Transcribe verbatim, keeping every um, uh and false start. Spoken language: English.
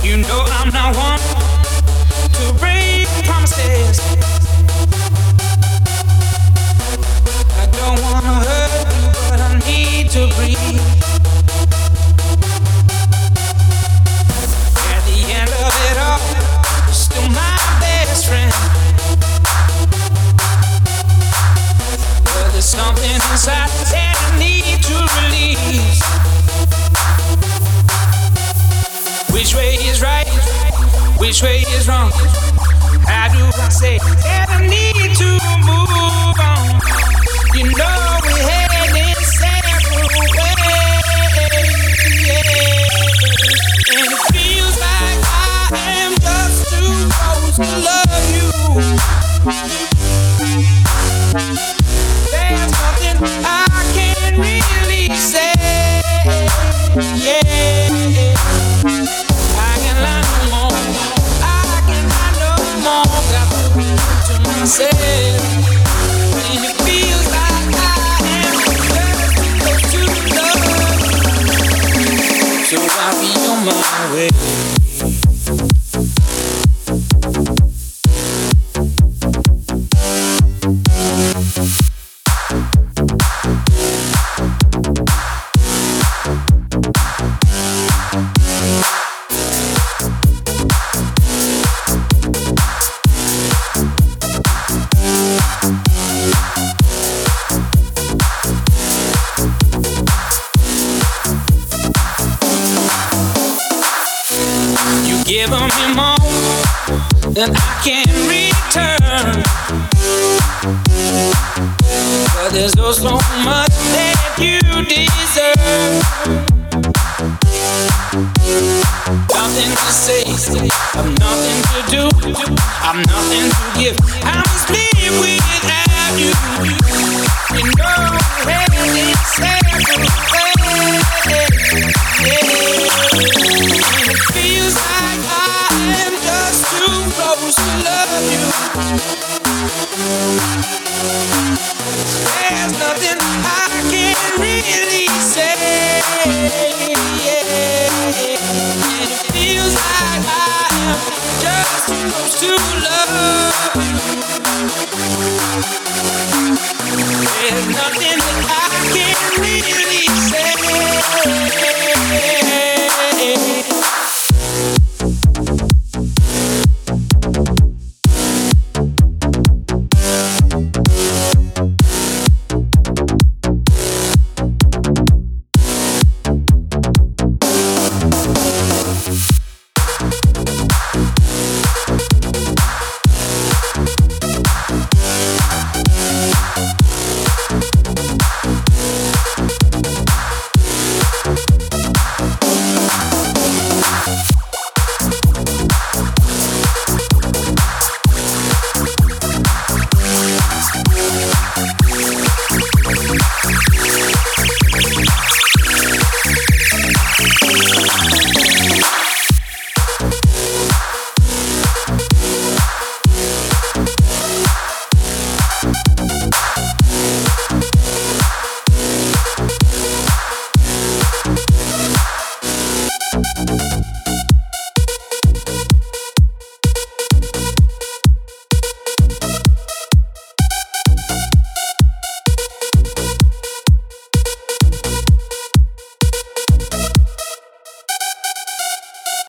You know I'm not one to break promises. I don't wanna hurt you, but I need to breathe. At the end of it all, you're still my best friend. But there's something inside that I need to release. Which way is right? Which way is wrong? How do I say that I need to move on? You know we're heading separate ways, and it feels like I am just too close to love you. There's nothing I can really say, yeah. I can lie no more, I can lie no more. Got to be to myself, and it feels like I am just too close to love. So I'll be on my way. Give me more than I can return, but there's oh so much that you deserve. Nothing to say, I've nothing to do, I've nothing to give. I must live without you. You know that it's everything.